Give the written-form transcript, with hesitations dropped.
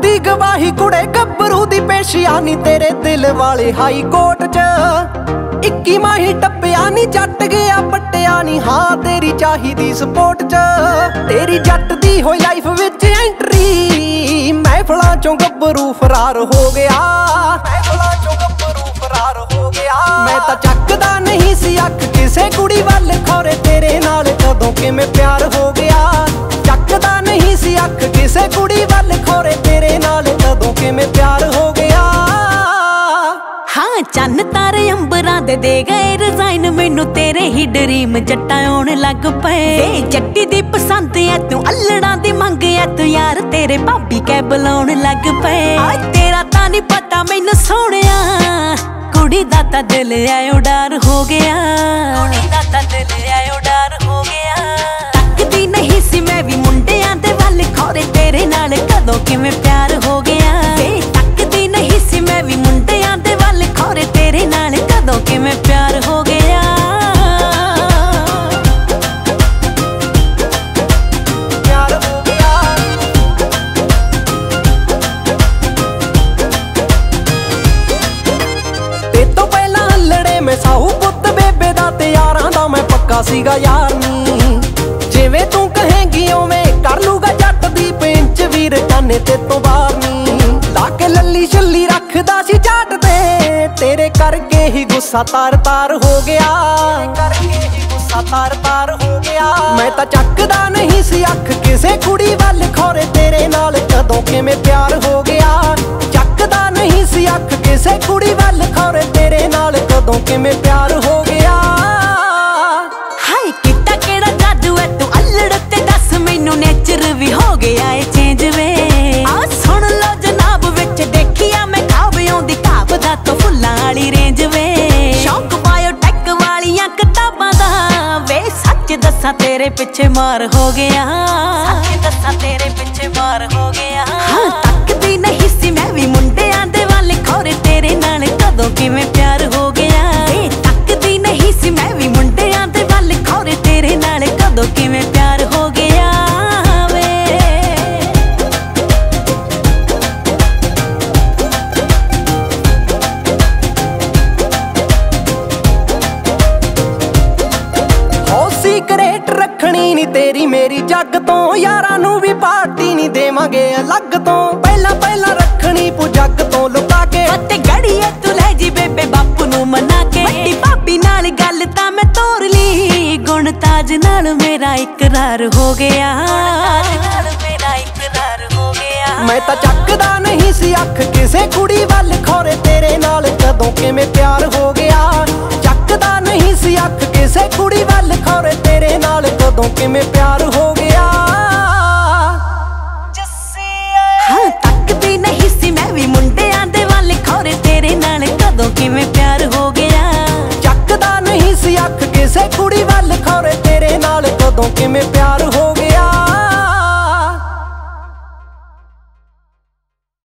सी गवाही कुड़े गब्बरू दी पेशिया नी तेरे दिल वाले हाई कोर्ट च 21 माही टप्पिया नी जट गया पट्टिया नी हाँ तेरी चाहिदी सपोर्ट च तेरी जट दी होई लाइफ विच एंट्री महफिलां चों गब्बरू फरार हो गया महफिलां चों गब्बरू फरार हो गया मैं तां चकदा नहीं सी अख किसे कुड़ी वल खोरे तेरे नाल कदों किवें प्यार हो गया चकदा नहीं सी अख किसे कुड़ी वल खोरे तेरे नाल कदों किवें प्यार हो गया हाँ चन्न तारे अंबरां दे गए रिजाइन मैनू तेरे ही ड्रीम जट्टा आउण लग पए जट्टी दी पसंद ऐ तू अल्लड़ां दी मंग ऐ तू यार तेरे भाभी कै बुलाउण लग पए तेरा तां नहीं पता मैनू सोहणिया कुड़ी दा तां दिल आयो डर हो गया कुड़ी दा तां दिल आयो डर हो गया तकदी नहीं सी मैं भी मुंडियां दे वल खोरे तेरे नाल कदों किवें प्यार हो गया तकदी नहीं सी मैं भी मुंडियां दे वल खोरे तेरे नाल कदों किवें प्यार हो गया प्यार हो गया ते तो पहला लड़े मैं साहू पुੱਤ बेबे दा ते यारां दा मैं पक्का सीगा यार नी जिवें तू कहेंगी उवें कर लूगा जट दी पेंच वीर काने ते तो बाहर नी लाके लल्ली छल्ली रखदा सी जाट ते तेरे करके ही गुस्सा तार तार हो गया करके ही गुस्सा तार तार हो गया मैं तां चकदा नहीं सी अख किसे कुड़ी वल खोरे तेरे नाल कदों किवें प्यार हो गया चकदा नहीं सी अख किसे कुड़ी वल खोरे तेरे नाल कदों किवें प्यार हो गया हाय किता केड़ा जादू है तू अल्लड़ ते दस मैनू नेचर भी हो गया है चेंज वे आ सुन लो जनाब विच देखिया मैं खाब आउंदी घाब दा तो फुल्लां वाली रेंज वे शौक बायोटेक वालियां किताबां दा वे सच दस्सां तेरे पिछे मार हो गया सच दस्सां तेरे पिछे मार हो गया हाँ तकदी नहीं सी मैं भी मुंडियां दे वल खोरे तेरे नाल कदों किवें प्यार हो गया तकदी नहीं सी मैं भी मुंडियां दे वल खोरे तेरे नाल कदों किवें प्यार हो गया वे हो सीक्रेट रखनी नी तेरी मेरी जग तो यारां नू भी पार्टी नी देवांगे अलग तो पहला पहला रखनी पू जग तो लुका के ते गड़ीए तू ले जी बेबे बापू नू मना के वड्डी भाभी नाल गल तां मैं तोर ली गुण ताज नाल मेरा इकरार हो गया मेरा इकरार हो गया मैं तां चकदा नहीं सी अख किसे कुड़ी वल खोरे तेरे नाल कदों किवें प्यार हो गया चकदा नहीं सी अख किसे कुड़ी वल खोरे तेरे नाल कदों किवें प्यार हो गया हाँ तकदी नहीं सी मैं भी मुंडियां दे वल खोरे तेरे नाल कदों किवें प्यार हो गया चकदा नहीं सी अख किसे कुड़ी वल खोरे तेरे नाल कदों किवें